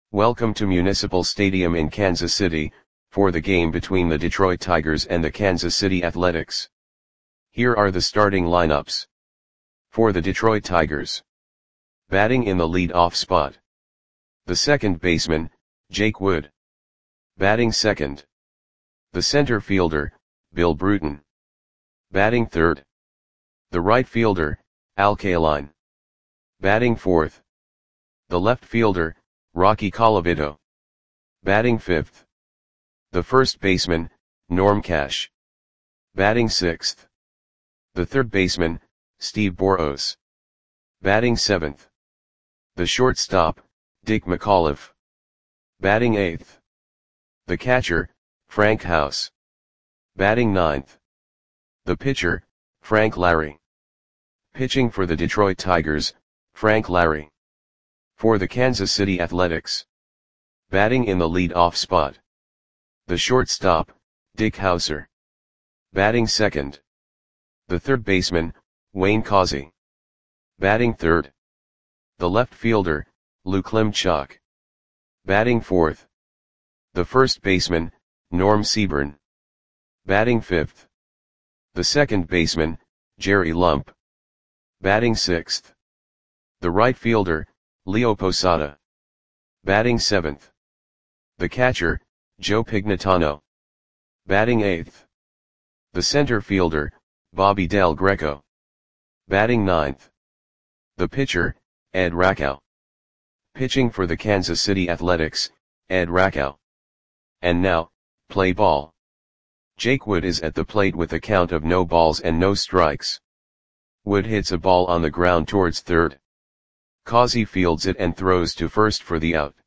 Welcome to Municipal Stadium in Kansas City, for the game between the Detroit Tigers and the Kansas City Athletics. Here are the starting lineups. For the Detroit Tigers. Batting in the lead-off spot. The second baseman, Jake Wood. Batting second. The center fielder, Bill Bruton. Batting third. The right fielder, Al Kaline. Batting fourth. The left fielder, Rocky Colavito. Batting fifth. The first baseman, Norm Cash. Batting sixth. The third baseman, Steve Boros. Batting seventh. The shortstop, Dick McAuliffe. Batting eighth. The catcher, Frank House. Batting ninth. The pitcher, Frank Larry. Pitching for the Detroit Tigers, Frank Larry. For the Kansas City Athletics. Batting in the lead-off spot. The shortstop, Dick Hauser. Batting second. The third baseman, Wayne Causey. Batting third. The left fielder, Lou Klimchak. Batting fourth. The first baseman, Norm Seaburn. Batting fifth. The second baseman, Jerry Lump. Batting sixth. The right fielder, Leo Posada. Batting seventh. The catcher, Joe Pignatano. Batting eighth. The center fielder, Bobby Del Greco. Batting ninth. The pitcher, Ed Rakow. Pitching for the Kansas City Athletics, Ed Rakow. And now, play ball. Jake Wood is at the plate with a count of no balls and no strikes. Wood hits a ball on the ground towards third. Causey fields it and throws to first for the out.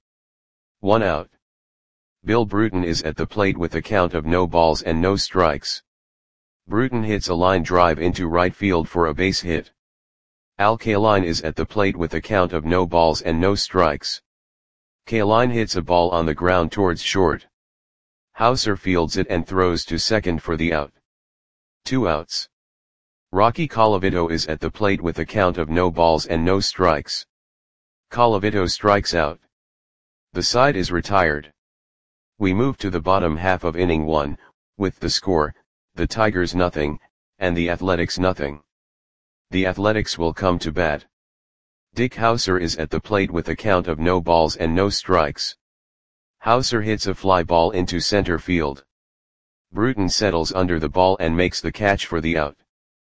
1 out. Bill Bruton is at the plate with a count of no balls and no strikes. Bruton hits a line drive into right field for a base hit. Al Kaline is at the plate with a count of no balls and no strikes. Kaline hits a ball on the ground towards short. Hauser fields it and throws to second for the out. 2 outs. Rocky Colavito is at the plate with a count of no balls and no strikes. Colavito strikes out. The side is retired. We move to the bottom half of inning 1, with the score, the Tigers nothing, and the Athletics nothing. The Athletics will come to bat. Dick Hauser is at the plate with a count of no balls and no strikes. Hauser hits a fly ball into center field. Bruton settles under the ball and makes the catch for the out.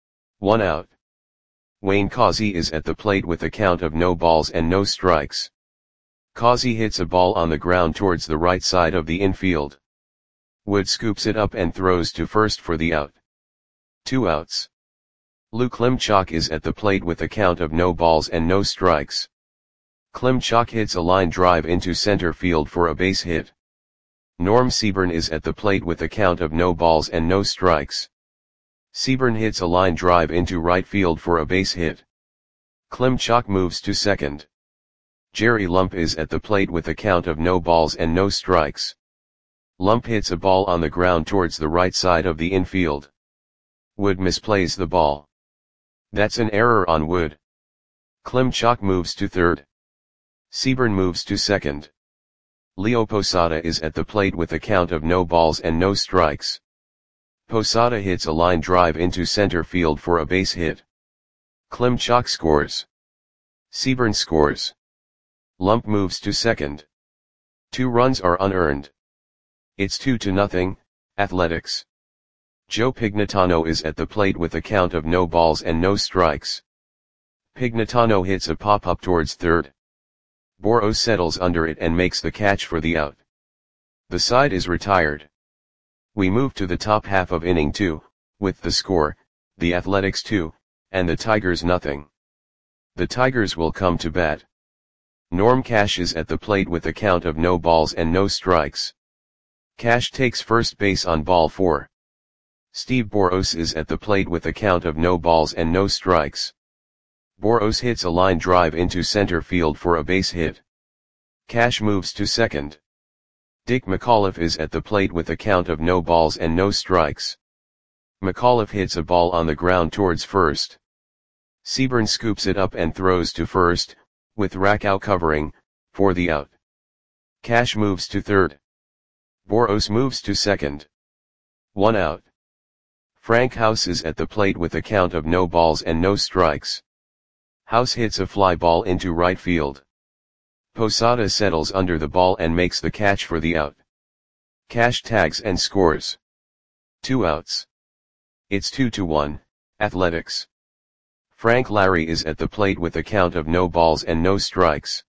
1 out. Wayne Causey is at the plate with a count of no balls and no strikes. Causey hits a ball on the ground towards the right side of the infield. Wood scoops it up and throws to first for the out. 2 outs. Lou Klimchak is at the plate with a count of no balls and no strikes. Klimchak hits a line drive into center field for a base hit. Norm Seaburn is at the plate with a count of no balls and no strikes. Seaburn hits a line drive into right field for a base hit. Klimchak moves to second. Jerry Lump is at the plate with a count of no balls and no strikes. Lump hits a ball on the ground towards the right side of the infield. Wood misplays the ball. That's an error on Wood. Klimchak moves to third. Seaburn moves to second. Leo Posada is at the plate with a count of no balls and no strikes. Posada hits a line drive into center field for a base hit. Klimchak scores. Seaburn scores. Lump moves to second. 2 runs are unearned. It's 2-0, Athletics. Joe Pignatano is at the plate with a count of no balls and no strikes. Pignatano hits a pop-up towards third. Boros settles under it and makes the catch for the out. The side is retired. We move to the top half of inning 2, with the score, the Athletics 2, and the Tigers nothing. The Tigers will come to bat. Norm Cash is at the plate with a count of no balls and no strikes. Cash takes first base on ball 4. Steve Boros is at the plate with a count of no balls and no strikes. Boros hits a line drive into center field for a base hit. Cash moves to second. Dick McAuliffe is at the plate with a count of no balls and no strikes. McAuliffe hits a ball on the ground towards first. Seaburn scoops it up and throws to first, with Rakow covering, for the out. Cash moves to third. Boros moves to second. 1 out. Frank House is at the plate with a count of no balls and no strikes. House hits a fly ball into right field. Posada settles under the ball and makes the catch for the out. Cash tags and scores. 2 outs. It's 2-1, Athletics. Frank Larry is at the plate with a count of no balls and no strikes.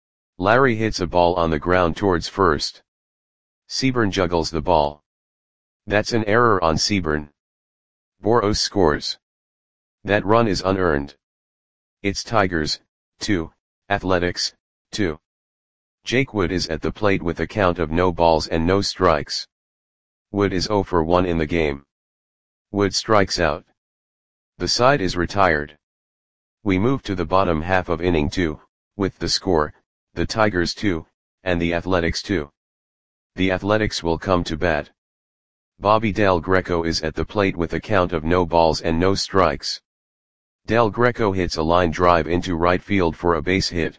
Larry hits a ball on the ground towards first. Seaburn juggles the ball. That's an error on Seaburn. Boros scores. That run is unearned. It's Tigers, 2, Athletics, 2. Jake Wood is at the plate with a count of no balls and no strikes. Wood is 0 for 1 in the game. Wood strikes out. The side is retired. We move to the bottom half of inning 2, with the score, the Tigers 2, and the Athletics 2. The Athletics will come to bat. Bobby Del Greco is at the plate with a count of no balls and no strikes. Del Greco hits a line drive into right field for a base hit.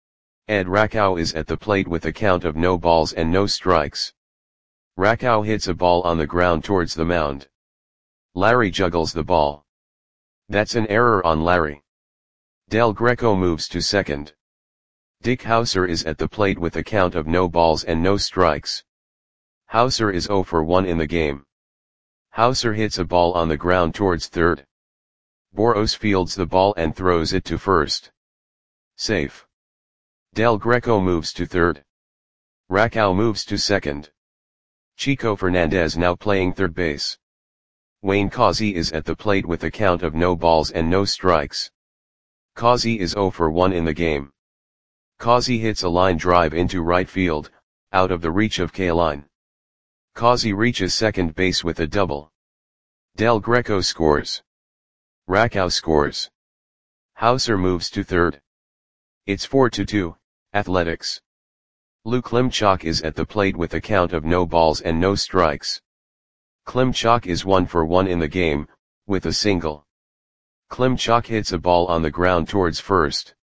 Ed Rakow is at the plate with a count of no balls and no strikes. Rakow hits a ball on the ground towards the mound. Larry juggles the ball. That's an error on Larry. Del Greco moves to second. Dick Hauser is at the plate with a count of no balls and no strikes. Hauser is 0 for 1 in the game. Hauser hits a ball on the ground towards third. Boros fields the ball and throws it to first. Safe. Del Greco moves to third. Rakow moves to second. Chico Fernandez now playing third base. Wayne Causey is at the plate with a count of no balls and no strikes. Causey is 0 for 1 in the game. Causey hits a line drive into right field, out of the reach of Kaline. Causey reaches second base with a double. Del Greco scores. Rakow scores. Hauser moves to third. It's 4-2, Athletics. Lou Klimchak is at the plate with a count of no balls and no strikes. Klimchak is 1 for 1 in the game, with a single. Klimchak hits a ball on the ground towards first.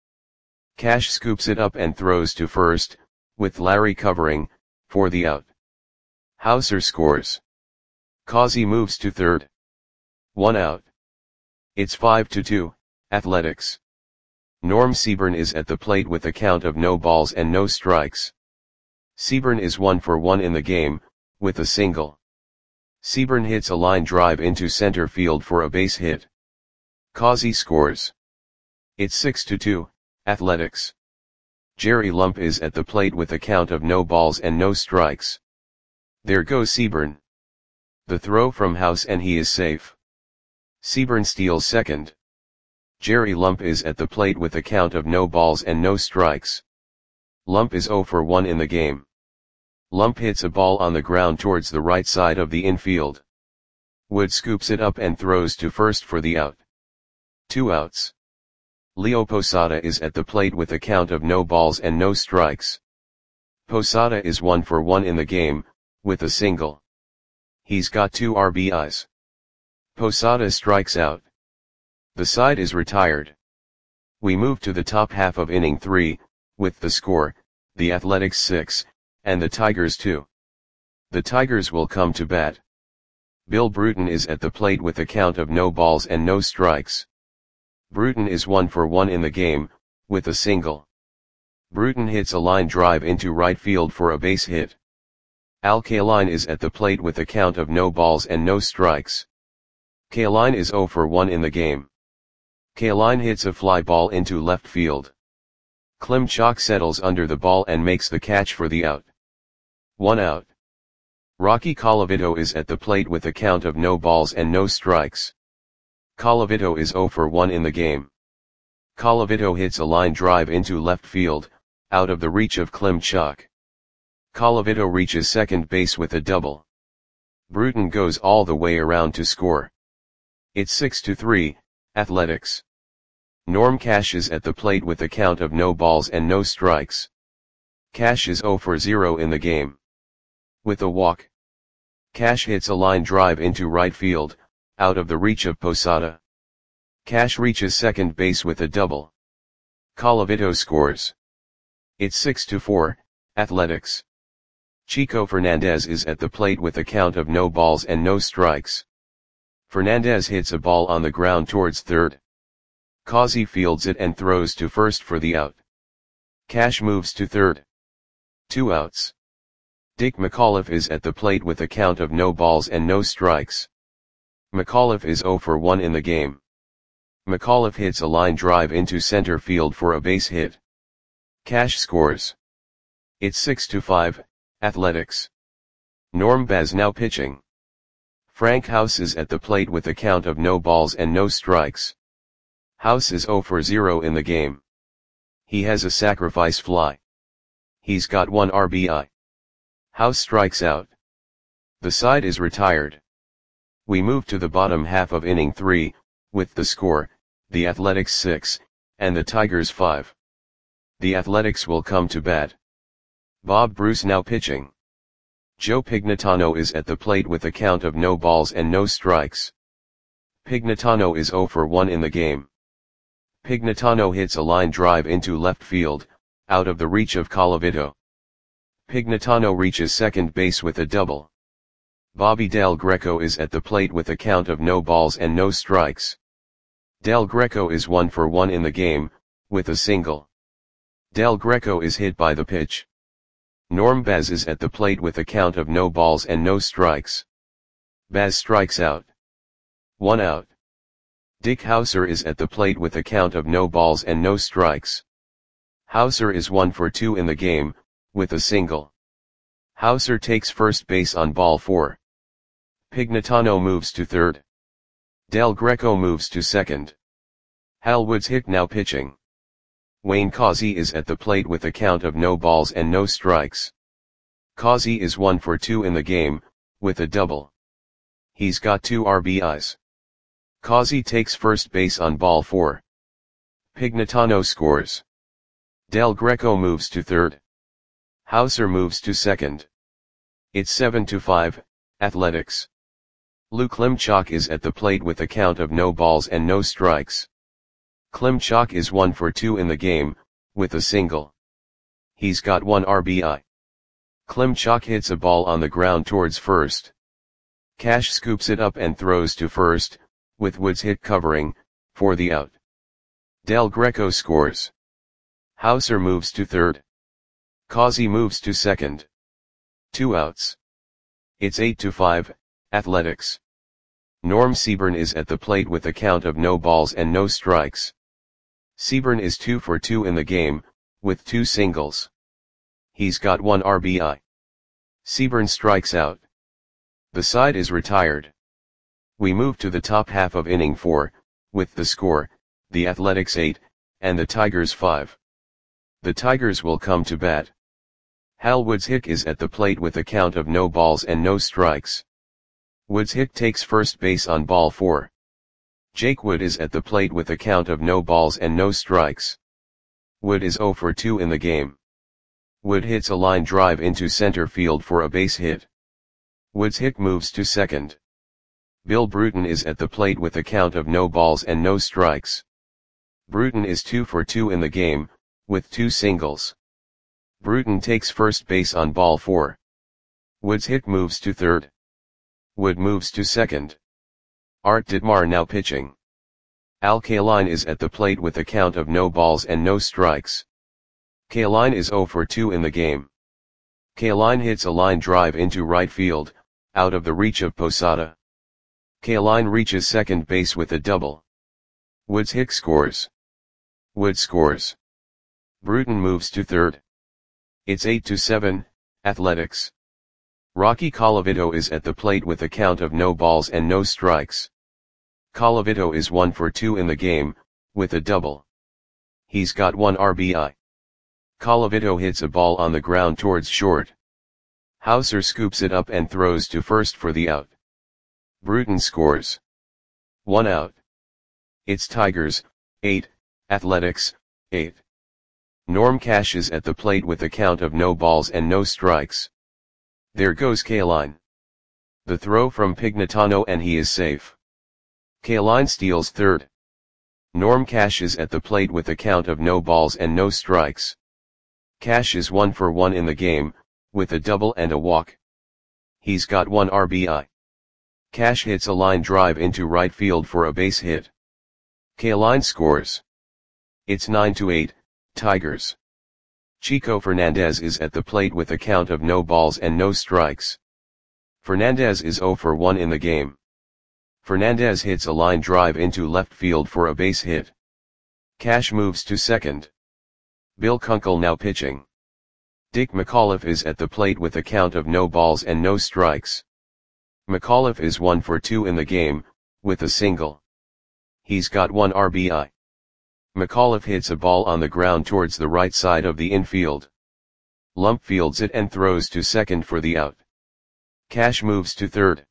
Cash scoops it up and throws to first, with Larry covering, for the out. Hauser scores. Causey moves to third. 1 out. It's 5-2, Athletics. Norm Seaburn is at the plate with a count of no balls and no strikes. Seaburn is 1 for 1 in the game, with a single. Seaburn hits a line drive into center field for a base hit. Causey scores. It's 6-2, Athletics. Jerry Lump is at the plate with a count of no balls and no strikes. There goes Seaburn. The throw from House and he is safe. Seaburn steals second. Jerry Lump is at the plate with a count of no balls and no strikes. Lump is 0 for 1 in the game. Lump hits a ball on the ground towards the right side of the infield. Wood scoops it up and throws to first for the out. 2 outs. Leo Posada is at the plate with a count of no balls and no strikes. Posada is 1 for 1 in the game, with a single. He's got 2 RBIs. Posada strikes out. The side is retired. We move to the top half of inning 3, with the score, the Athletics 6, and the Tigers 2. The Tigers will come to bat. Bill Bruton is at the plate with a count of no balls and no strikes. Bruton is 1 for 1 in the game, with a single. Bruton hits a line drive into right field for a base hit. Al Kaline is at the plate with a count of no balls and no strikes. Kaline is 0 for 1 in the game. Kaline hits a fly ball into left field. Klimchak settles under the ball and makes the catch for the out. 1 out. Rocky Colavito is at the plate with a count of no balls and no strikes. Colavito is 0 for 1 in the game. Colavito hits a line drive into left field, out of the reach of Klimchak. Colavito reaches second base with a double. Bruton goes all the way around to score. It's 6-3, Athletics. Norm Cash is at the plate with a count of no balls and no strikes. Cash is 0 for 0 in the game. With a walk. Cash hits a line drive into right field, out of the reach of Posada. Cash reaches second base with a double. Colavito scores. It's 6-4, Athletics. Chico Fernandez is at the plate with a count of no balls and no strikes. Fernandez hits a ball on the ground towards third. Causey fields it and throws to first for the out. Cash moves to third. 2 outs. Dick McAuliffe is at the plate with a count of no balls and no strikes. McAuliffe is 0 for 1 in the game. McAuliffe hits a line drive into center field for a base hit. Cash scores. It's 6-5, Athletics. Norm Baz now pitching. Frank House is at the plate with a count of no balls and no strikes. House is 0 for 0 in the game. He has a sacrifice fly. He's got 1 RBI. House strikes out. The side is retired. We move to the bottom half of inning 3, with the score, the Athletics 6, and the Tigers 5. The Athletics will come to bat. Bob Bruce now pitching. Joe Pignatano is at the plate with a count of no balls and no strikes. Pignatano is 0 for 1 in the game. Pignatano hits a line drive into left field, out of the reach of Colavito. Pignatano reaches second base with a double. Bobby Del Greco is at the plate with a count of no balls and no strikes. Del Greco is 1 for 1 in the game, with a single. Del Greco is hit by the pitch. Norm Baz is at the plate with a count of no balls and no strikes. Baz strikes out. 1 out. Dick Hauser is at the plate with a count of no balls and no strikes. Hauser is 1 for 2 in the game, with a single. Hauser takes first base on ball 4. Pignatano moves to third. Del Greco moves to second. Hal Woods-Hick now pitching. Wayne Causey is at the plate with a count of no balls and no strikes. Causey is 1 for 2 in the game, with a double. He's got 2 RBIs. Causey takes first base on ball 4. Pignatano scores. Del Greco moves to third. Hauser moves to second. It's 7-5, Athletics. Lou Klimchak is at the plate with a count of no balls and no strikes. Klimchak is 1 for 2 in the game, with a single. He's got 1 RBI. Klimchak hits a ball on the ground towards first. Cash scoops it up and throws to first, with Woods-Hick covering, for the out. Del Greco scores. Hauser moves to third. Causey moves to second. 2 outs. It's 8-5, Athletics. Norm Seaburn is at the plate with a count of no balls and no strikes. Seaburn is 2 for 2 in the game, with 2 singles. He's got 1 RBI. Seaburn strikes out. The side is retired. We move to the top half of inning 4, with the score, the Athletics 8, and the Tigers 5. The Tigers will come to bat. Hal Woods-Hick is at the plate with a count of no balls and no strikes. Woods-Hick takes first base on ball 4. Jake Wood is at the plate with a count of no balls and no strikes. Wood is 0 for 2 in the game. Wood hits a line drive into center field for a base hit. Woods-Hick moves to second. Bill Bruton is at the plate with a count of no balls and no strikes. Bruton is 2 for 2 in the game, with 2 singles. Bruton takes first base on ball 4. Woods-Hick moves to third. Wood moves to second. Art Ditmar now pitching. Al Kaline is at the plate with a count of no balls and no strikes. Kaline is 0 for 2 in the game. Kaline hits a line drive into right field, out of the reach of Posada. Kaline reaches second base with a double. Woods-Hick scores. Wood scores. Bruton moves to third. It's 8-7, Athletics. Rocky Colavito is at the plate with a count of no balls and no strikes. Colavito is 1 for 2 in the game, with a double. He's got 1 RBI. Colavito hits a ball on the ground towards short. Hauser scoops it up and throws to first for the out. Bruton scores. 1 out. It's Tigers, 8, Athletics, 8. Norm Cash is at the plate with a count of no balls and no strikes. There goes Kaline. The throw from Pignatano and he is safe. Kaline steals third. Norm Cash is at the plate with a count of no balls and no strikes. Cash is 1 for 1 in the game, with a double and a walk. He's got 1 RBI. Cash hits a line drive into right field for a base hit. Kaline scores. It's 9-8, Tigers. Chico Fernandez is at the plate with a count of no balls and no strikes. Fernandez is 0 for 1 in the game. Fernandez hits a line drive into left field for a base hit. Cash moves to second. Bill Kunkel now pitching. Dick McAuliffe is at the plate with a count of no balls and no strikes. McAuliffe is 1 for 2 in the game, with a single. He's got 1 RBI. McAuliffe hits a ball on the ground towards the right side of the infield. Lump fields it and throws to second for the out. Cash moves to third.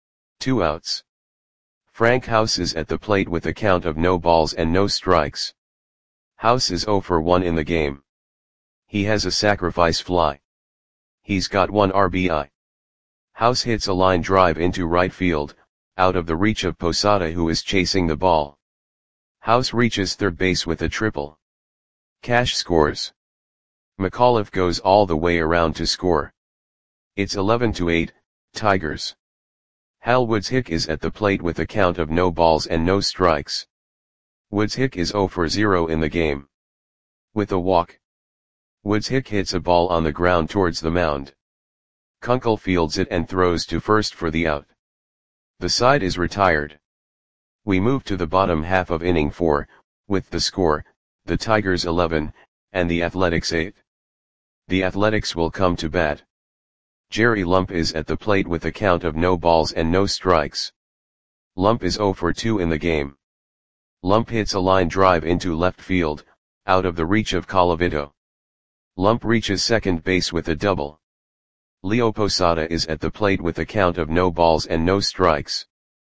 2 outs. Frank House is at the plate with a count of no balls and no strikes. House is 0 for 1 in the game. He has a sacrifice fly. He's got 1 RBI. House hits a line drive into right field, out of the reach of Posada, who is chasing the ball. House reaches third base with a triple. Cash scores. McAuliffe goes all the way around to score. It's 11-8, Tigers. Hal Woods-Hick is at the plate with a count of no balls and no strikes. Woods-Hick is 0 for 0 in the game. With a walk. Woods-Hick hits a ball on the ground towards the mound. Kunkel fields it and throws to first for the out. The side is retired. We move to the bottom half of inning 4, with the score, the Tigers 11, and the Athletics 8. The Athletics will come to bat. Jerry Lump is at the plate with a count of no balls and no strikes. Lump is 0 for 2 in the game. Lump hits a line drive into left field, out of the reach of Colavito. Lump reaches second base with a double. Leo Posada is at the plate with a count of no balls and no strikes.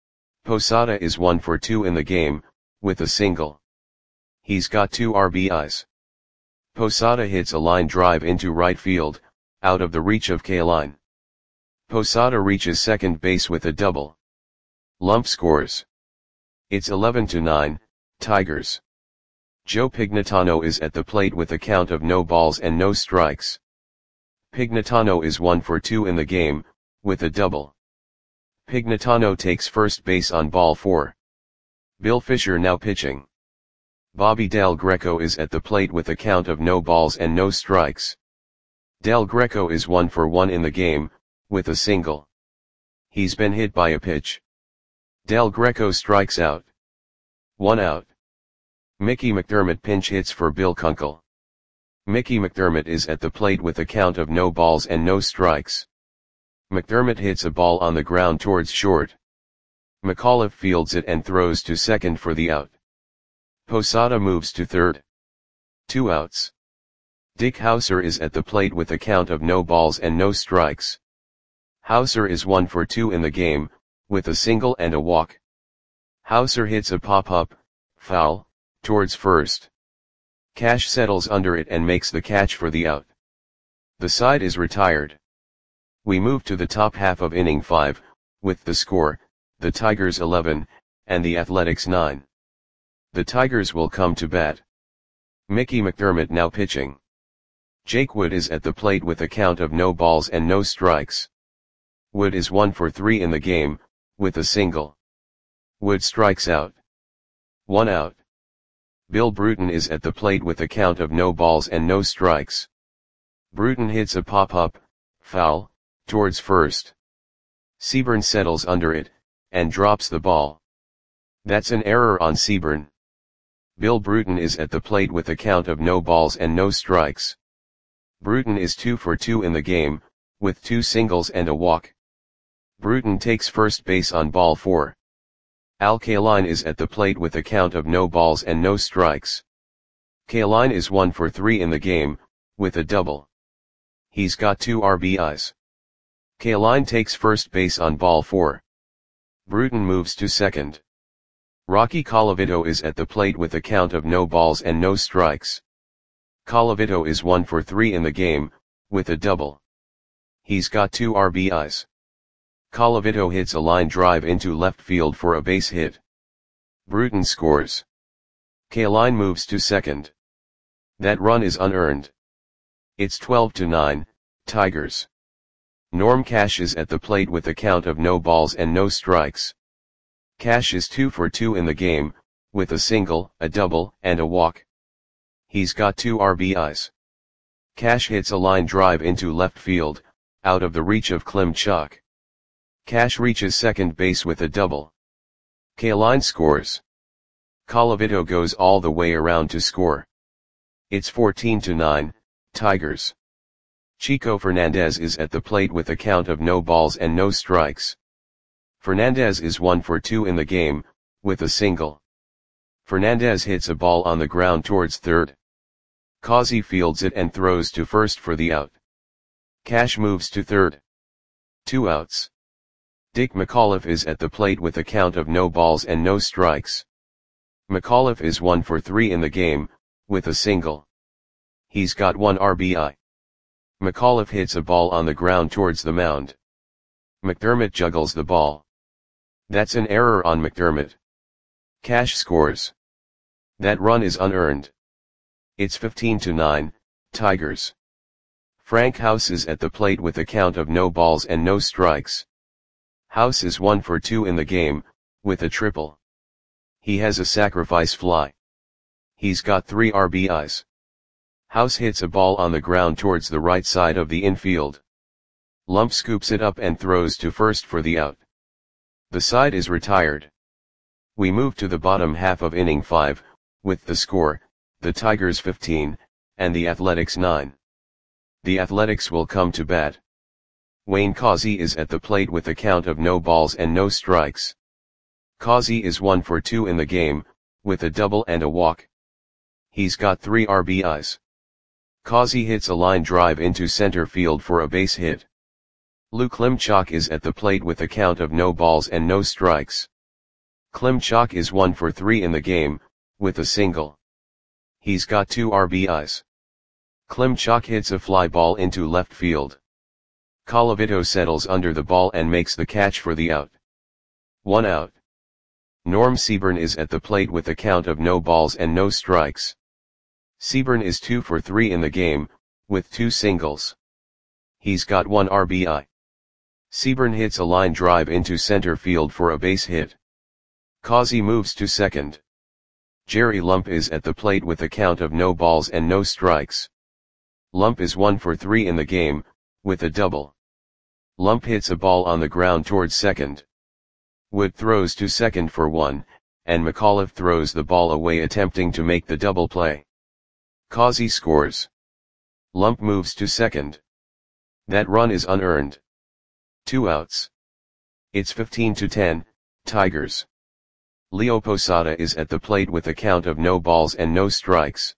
Posada is 1 for 2 in the game, with a single. He's got 2 RBIs. Posada hits a line drive into right field, out of the reach of Kaline. Posada reaches second base with a double. Lump scores. It's 11-9, Tigers. Joe Pignatano is at the plate with a count of no balls and no strikes. Pignatano is 1 for 2 in the game, with a double. Pignatano takes first base on ball 4. Bill Fisher now pitching. Bobby Del Greco is at the plate with a count of no balls and no strikes. Del Greco is 1 for 1 in the game, with a single. He's been hit by a pitch. Del Greco strikes out. 1 out. Mickey McDermott pinch hits for Bill Kunkel. Mickey McDermott is at the plate with a count of no balls and no strikes. McDermott hits a ball on the ground towards short. McAuliffe fields it and throws to second for the out. Posada moves to third. 2 outs. Dick Hauser is at the plate with a count of no balls and no strikes. Hauser is 1 for 2 in the game, with a single and a walk. Hauser hits a pop-up, foul, towards first. Cash settles under it and makes the catch for the out. The side is retired. We move to the top half of inning 5, with the score, the Tigers 11, and the Athletics 9. The Tigers will come to bat. Mickey McDermott now pitching. Jake Wood is at the plate with a count of no balls and no strikes. Wood is 1 for 3 in the game, with a single. Wood strikes out. 1 out. Bill Bruton is at the plate with a count of no balls and no strikes. Bruton hits a pop-up, foul, towards first. Seaburn settles under it, and drops the ball. That's an error on Seaburn. Bill Bruton is at the plate with a count of no balls and no strikes. Bruton is 2 for 2 in the game, with 2 singles and a walk. Bruton takes first base on ball 4. Al Kaline is at the plate with a count of no balls and no strikes. Kaline is 1 for 3 in the game, with a double. He's got 2 RBIs. Kaline takes first base on ball 4. Bruton moves to second. Rocky Colavito is at the plate with a count of no balls and no strikes. Colavito is 1 for 3 in the game, with a double. He's got 2 RBIs. Colavito hits a line drive into left field for a base hit. Bruton scores. Kaline moves to second. That run is unearned. It's 12-9, Tigers. Norm Cash is at the plate with a count of no balls and no strikes. Cash is 2 for 2 in the game, with a single, a double, and a walk. He's got 2 RBIs. Cash hits a line drive into left field, out of the reach of Klimchuk. Cash reaches second base with a double. Kaline scores. Colavito goes all the way around to score. It's 14-9, Tigers. Chico Fernandez is at the plate with a count of no balls and no strikes. Fernandez is 1 for 2 in the game, with a single. Fernandez hits a ball on the ground towards third. Causey fields it and throws to first for the out. Cash moves to third. 2 outs. Dick McAuliffe is at the plate with a count of no balls and no strikes. McAuliffe is 1 for 3 in the game, with a single. He's got 1 RBI. McAuliffe hits a ball on the ground towards the mound. McDermott juggles the ball. That's an error on McDermott. Cash scores. That run is unearned. It's 15-9, Tigers. Frank House is at the plate with a count of no balls and no strikes. House is 1 for 2 in the game, with a triple. He has a sacrifice fly. He's got 3 RBIs. House hits a ball on the ground towards the right side of the infield. Lump scoops it up and throws to first for the out. The side is retired. We move to the bottom half of inning 5, with the score, the Tigers 15, and the Athletics 9. The Athletics will come to bat. Wayne Causey is at the plate with a count of no balls and no strikes. Causey is 1 for 2 in the game, with a double and a walk. He's got 3 RBIs. Causey hits a line drive into center field for a base hit. Lou Klimchuk is at the plate with a count of no balls and no strikes. Klimchuk is 1 for 3 in the game, with a single. He's got 2 RBIs. Klimchuk hits a fly ball into left field. Colavito settles under the ball and makes the catch for the out. 1 out. Norm Seaburn is at the plate with a count of no balls and no strikes. Seaburn is 2 for 3 in the game, with 2 singles. He's got 1 RBI. Seaburn hits a line drive into center field for a base hit. Causey moves to second. Jerry Lump is at the plate with a count of no balls and no strikes. Lump is 1 for 3 in the game, with a double. Lump hits a ball on the ground towards second. Wood throws to second for 1, and McAuliffe throws the ball away attempting to make the double play. Causey scores. Lump moves to second. That run is unearned. 2 outs. It's 15-10, Tigers. Leo Posada is at the plate with a count of no balls and no strikes.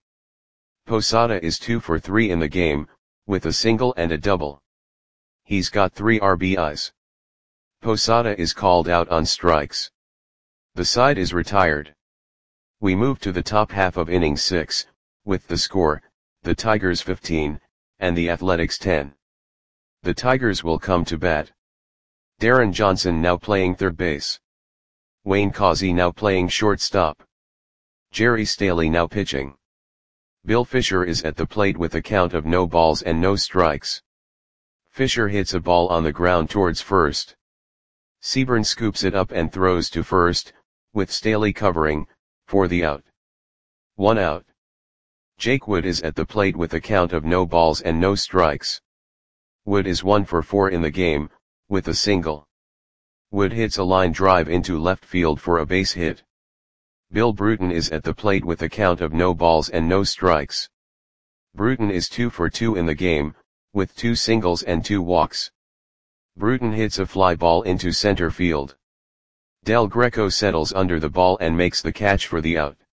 Posada is 2 for 3 in the game, with a single and a double. He's got 3 RBIs. Posada is called out on strikes. The side is retired. We move to the top half of inning 6, with the score, the Tigers 15, and the Athletics 10. The Tigers will come to bat. Darren Johnson now playing third base. Wayne Causey now playing shortstop. Jerry Staley now pitching. Bill Fisher is at the plate with a count of no balls and no strikes. Fisher hits a ball on the ground towards first. Seaburn scoops it up and throws to first, with Staley covering, for the out. 1 out. Jake Wood is at the plate with a count of no balls and no strikes. Wood is 1 for 4 in the game, with a single. Wood hits a line drive into left field for a base hit. Bill Bruton is at the plate with a count of no balls and no strikes. Bruton is 2 for 2 in the game, with 2 singles and 2 walks. Bruton hits a fly ball into center field. Del Greco settles under the ball and makes the catch for the out.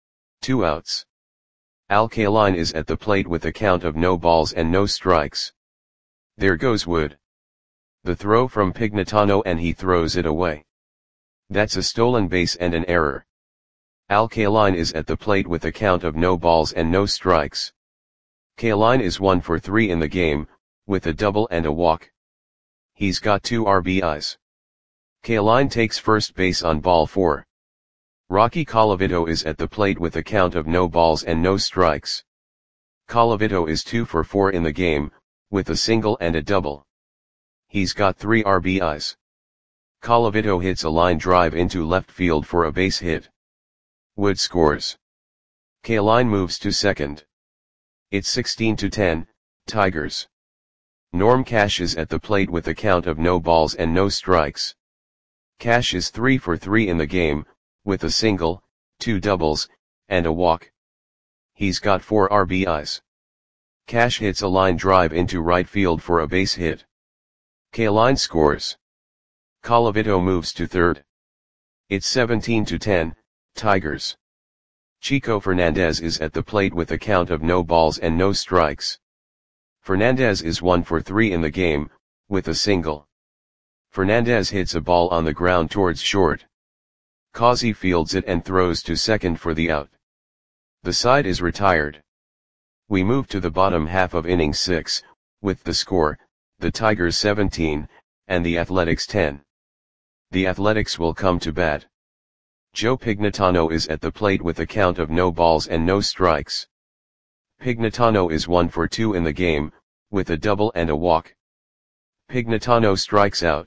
2 outs. Al Kaline is at the plate with a count of no balls and no strikes. There goes Wood. The throw from Pignatano and he throws it away. That's a stolen base and an error. Al Kaline is at the plate with a count of no balls and no strikes. Kaline is 1 for 3 in the game, with a double and a walk. He's got 2 RBIs. Kaline takes first base on ball 4. Rocky Colavito is at the plate with a count of no balls and no strikes. Colavito is 2 for 4 in the game, with a single and a double. He's got 3 RBIs. Colavito hits a line drive into left field for a base hit. Wood scores. Kaline moves to second. It's 16-10, Tigers. Norm Cash is at the plate with a count of no balls and no strikes. Cash is 3 for 3 in the game, with a single, 2 doubles, and a walk. He's got 4 RBIs. Cash hits a line drive into right field for a base hit. Kaline scores. Colavito moves to third. It's 17-10, Tigers. Chico Fernandez is at the plate with a count of no balls and no strikes. Fernandez is 1 for 3 in the game, with a single. Fernandez hits a ball on the ground towards short. Causey fields it and throws to second for the out. The side is retired. We move to the bottom half of inning 6, with the score, the Tigers 17, and the Athletics 10. The Athletics will come to bat. Joe Pignatano is at the plate with a count of no balls and no strikes. Pignatano is 1 for 2 in the game, with a double and a walk. Pignatano strikes out.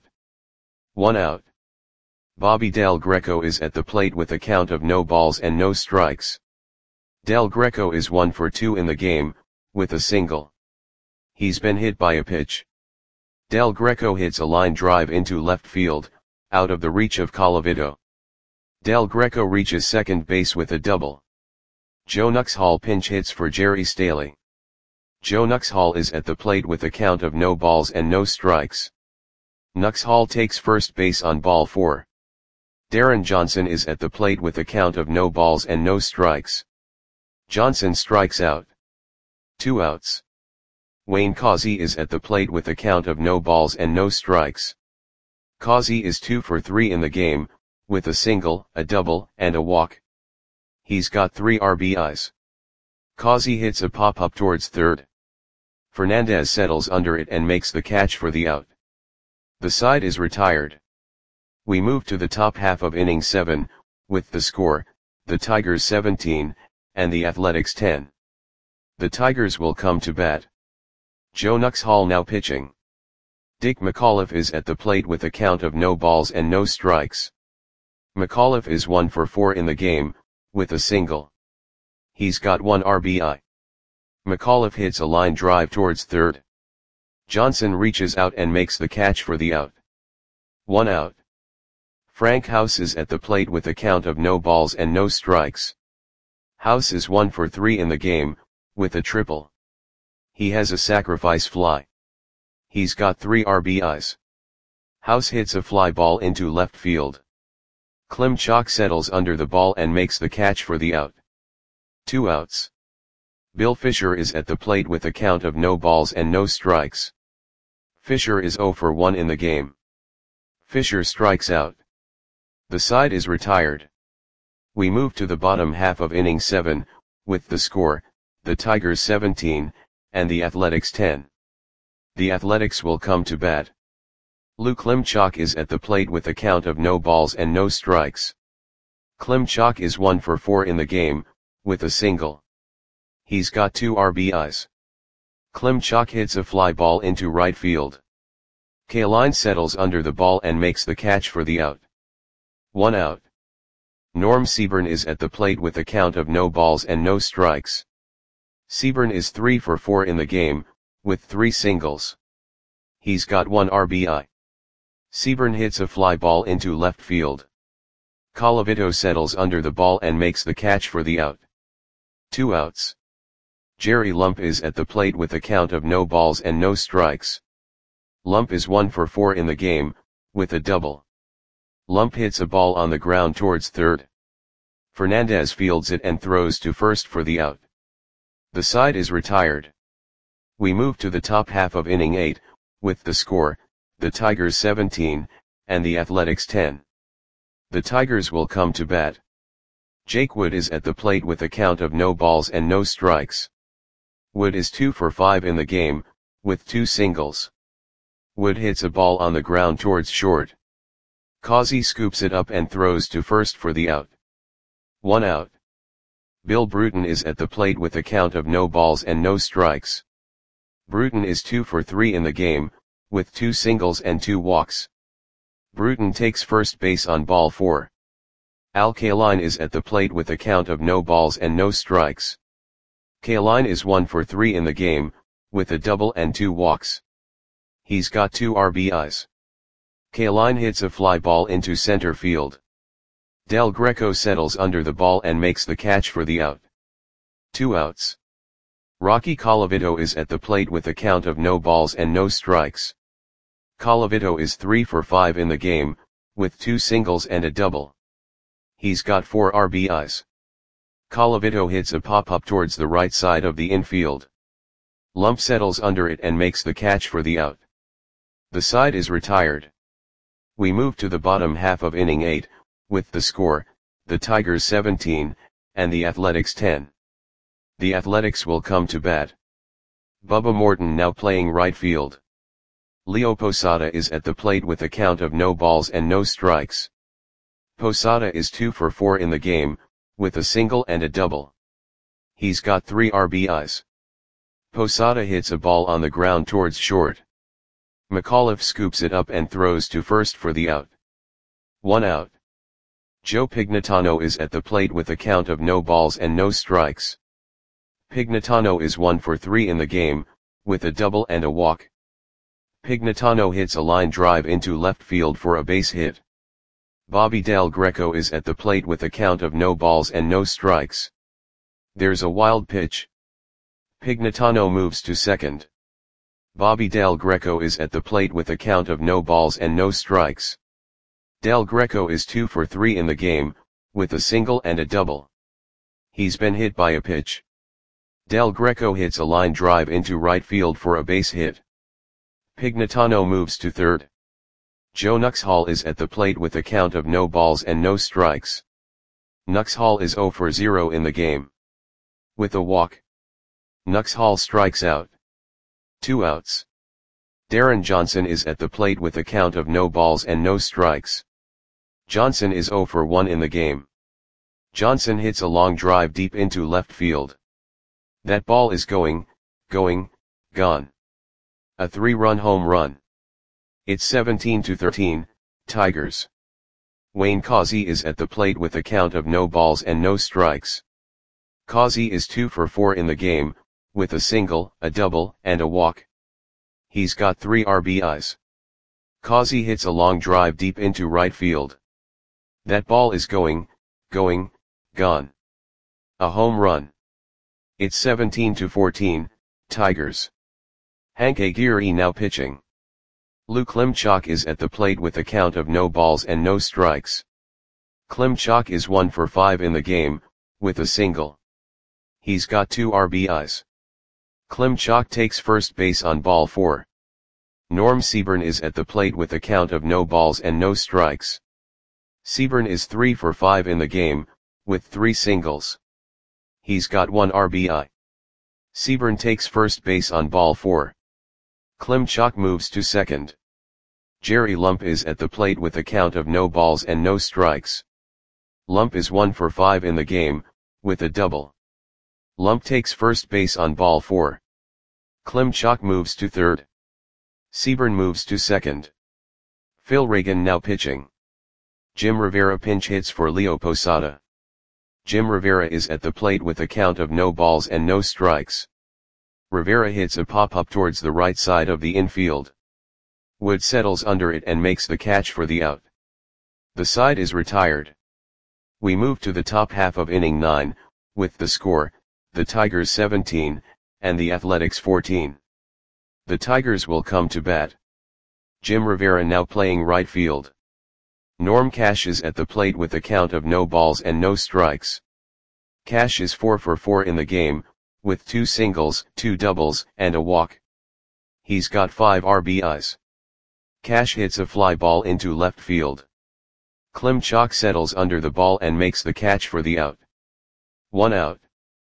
1 out. Bobby Del Greco is at the plate with a count of no balls and no strikes. Del Greco is 1 for 2 in the game, with a single. He's been hit by a pitch. Del Greco hits a line drive into left field, out of the reach of Colavito. Del Greco reaches second base with a double. Joe Nuxhall pinch hits for Jerry Staley. Joe Nuxhall is at the plate with a count of no balls and no strikes. Nuxhall takes first base on ball 4. Darren Johnson is at the plate with a count of no balls and no strikes. Johnson strikes out. 2 outs. Wayne Causey is at the plate with a count of no balls and no strikes. Causey is 2 for 3 in the game, with a single, a double, and a walk. He's got 3 RBIs. Causey hits a pop-up towards third. Fernandez settles under it and makes the catch for the out. The side is retired. We move to the top half of inning 7, with the score, the Tigers 17, and the Athletics 10. The Tigers will come to bat. Joe Nuxhall now pitching. Dick McAuliffe is at the plate with a count of no balls and no strikes. McAuliffe is 1 for 4 in the game, with a single. He's got 1 RBI. McAuliffe hits a line drive towards third. Johnson reaches out and makes the catch for the out. 1 out. Frank House is at the plate with a count of no balls and no strikes. House is 1 for 3 in the game, with a triple. He has a sacrifice fly. He's got 3 RBIs. House hits a fly ball into left field. Klimchak settles under the ball and makes the catch for the out. 2 outs. Bill Fisher is at the plate with a count of no balls and no strikes. Fisher is 0 for 1 in the game. Fisher strikes out. The side is retired. We move to the bottom half of inning 7, with the score, the Tigers 17, and the Athletics 10. The Athletics will come to bat. Lou Klimchak is at the plate with a count of no balls and no strikes. Klimchak is 1 for 4 in the game, with a single. He's got 2 RBIs. Klimchak hits a fly ball into right field. Kaline settles under the ball and makes the catch for the out. 1 out. Norm Seaburn is at the plate with a count of no balls and no strikes. Seaburn is 3 for 4 in the game, with 3 singles. He's got 1 RBI. Seaburn hits a fly ball into left field. Colavito settles under the ball and makes the catch for the out. 2 outs. Jerry Lump is at the plate with a count of no balls and no strikes. Lump is 1 for 4 in the game, with a double. Lump hits a ball on the ground towards third. Fernandez fields it and throws to first for the out. The side is retired. We move to the top half of inning 8, with the score, the Tigers 17, and the Athletics 10. The Tigers will come to bat. Jake Wood is at the plate with a count of no balls and no strikes. Wood is 2 for 5 in the game, with 2 singles. Wood hits a ball on the ground towards short. Causey scoops it up and throws to first for the out. 1 out. Bill Bruton is at the plate with a count of no balls and no strikes. Bruton is 2 for 3 in the game, with 2 singles and 2 walks. Bruton takes first base on ball 4. Al Kaline is at the plate with a count of no balls and no strikes. Kaline is 1 for 3 in the game, with a double and 2 walks. He's got 2 RBIs. Kaline hits a fly ball into center field. Del Greco settles under the ball and makes the catch for the out. 2 outs. Rocky Colavito is at the plate with a count of no balls and no strikes. Colavito is 3 for 5 in the game, with 2 singles and a double. He's got 4 RBIs. Colavito hits a pop-up towards the right side of the infield. Lump settles under it and makes the catch for the out. The side is retired. We move to the bottom half of inning 8, with the score, the Tigers 17, and the Athletics 10. The Athletics will come to bat. Bubba Morton now playing right field. Leo Posada is at the plate with a count of no balls and no strikes. Posada is 2 for 4 in the game, with a single and a double. He's got 3 RBIs. Posada hits a ball on the ground towards short. McAuliffe scoops it up and throws to first for the out. 1 out. Joe Pignatano is at the plate with a count of no balls and no strikes. Pignatano is 1 for 3 in the game, with a double and a walk. Pignatano hits a line drive into left field for a base hit. Bobby Del Greco is at the plate with a count of no balls and no strikes. There's a wild pitch. Pignatano moves to second. Bobby Del Greco is at the plate with a count of no balls and no strikes. Del Greco is 2 for 3 in the game, with a single and a double. He's been hit by a pitch. Del Greco hits a line drive into right field for a base hit. Pignatano moves to third. Joe Nuxhall is at the plate with a count of no balls and no strikes. Nuxhall is 0 for 0 in the game. With a walk, Nuxhall strikes out. 2 outs. Darren Johnson is at the plate with a count of no balls and no strikes. Johnson is 0 for 1 in the game. Johnson hits a long drive deep into left field. That ball is gone. A 3-run home run. It's 17-13, Tigers. Wayne Causey is at the plate with a count of no balls and no strikes. Causey is 2 for 4 in the game, with a single, a double, and a walk. He's got 3 RBIs. Causey hits a long drive deep into right field. That ball is gone. A home run. It's 17-14, Tigers. Hank Aguirre now pitching. Lou Klimchak is at the plate with a count of no balls and no strikes. Klimchak is 1 for 5 in the game, with a single. He's got 2 RBIs. Klimchak takes first base on ball 4. Norm Seaburn is at the plate with a count of no balls and no strikes. Seaburn is 3 for 5 in the game, with 3 singles. He's got 1 RBI. Seaburn takes first base on ball 4. Klimchak moves to second. Jerry Lump is at the plate with a count of no balls and no strikes. Lump is 1 for 5 in the game, with a double. Lump takes first base on ball 4. Klimchak moves to third. Seaburn moves to second. Phil Reagan now pitching. Jim Rivera pinch hits for Leo Posada. Jim Rivera is at the plate with a count of no balls and no strikes. Rivera hits a pop-up towards the right side of the infield. Wood settles under it and makes the catch for the out. The side is retired. We move to the top half of inning 9, with the score, the Tigers 17, and the Athletics 14. The Tigers will come to bat. Jim Rivera now playing right field. Norm Cash is at the plate with a count of no balls and no strikes. Cash is 4 for 4 in the game, with 2 singles, 2 doubles, and a walk. He's got 5 RBIs. Cash hits a fly ball into left field. Klimchak settles under the ball and makes the catch for the out. 1 out.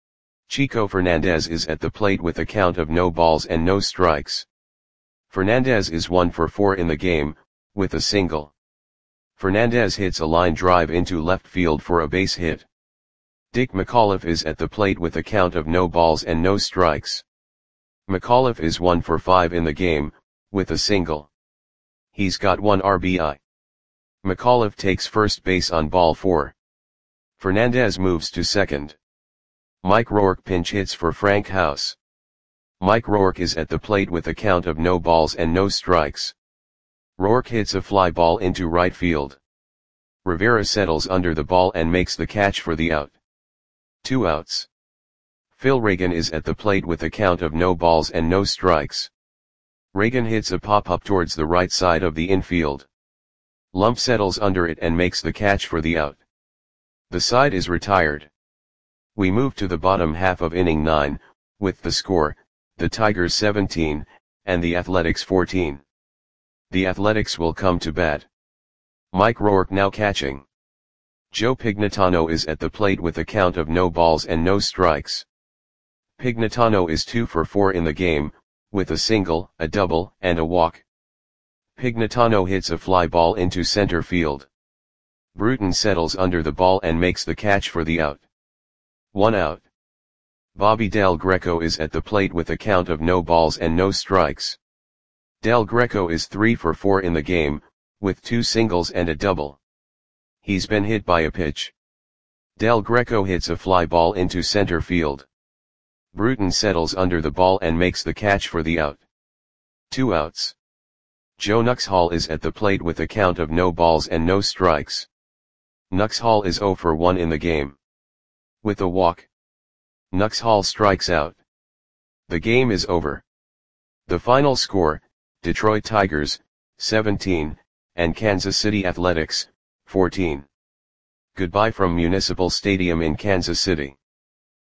Chico Fernandez is at the plate with a count of no balls and no strikes. Fernandez is 1 for 4 in the game, with a single. Fernandez hits a line drive into left field for a base hit. Dick McAuliffe is at the plate with a count of no balls and no strikes. McAuliffe is 1 for 5 in the game, with a single. He's got 1 RBI. McAuliffe takes first base on ball 4. Fernandez moves to second. Mike Rourke pinch hits for Frank House. Mike Rourke is at the plate with a count of no balls and no strikes. Rourke hits a fly ball into right field. Rivera settles under the ball and makes the catch for the out. 2 outs. Phil Reagan is at the plate with a count of no balls and no strikes. Reagan hits a pop-up towards the right side of the infield. Lump settles under it and makes the catch for the out. The side is retired. We move to the bottom half of inning 9, with the score, the Tigers 17, and the Athletics 14. The Athletics will come to bat. Mike Rourke now catching. Joe Pignatano is at the plate with a count of no balls and no strikes. Pignatano is 2 for 4 in the game, with a single, a double, and a walk. Pignatano hits a fly ball into center field. Bruton settles under the ball and makes the catch for the out. 1 out. Bobby Del Greco is at the plate with a count of no balls and no strikes. Del Greco is 3 for 4 in the game, with 2 singles and a double. He's been hit by a pitch. Del Greco hits a fly ball into center field. Bruton settles under the ball and makes the catch for the out. 2 outs. Joe Nuxhall is at the plate with a count of no balls and no strikes. Nuxhall is 0 for 1 in the game. With a walk, Nuxhall strikes out. The game is over. The final score, Detroit Tigers, 17, and Kansas City Athletics, 14. Goodbye from Municipal Stadium in Kansas City.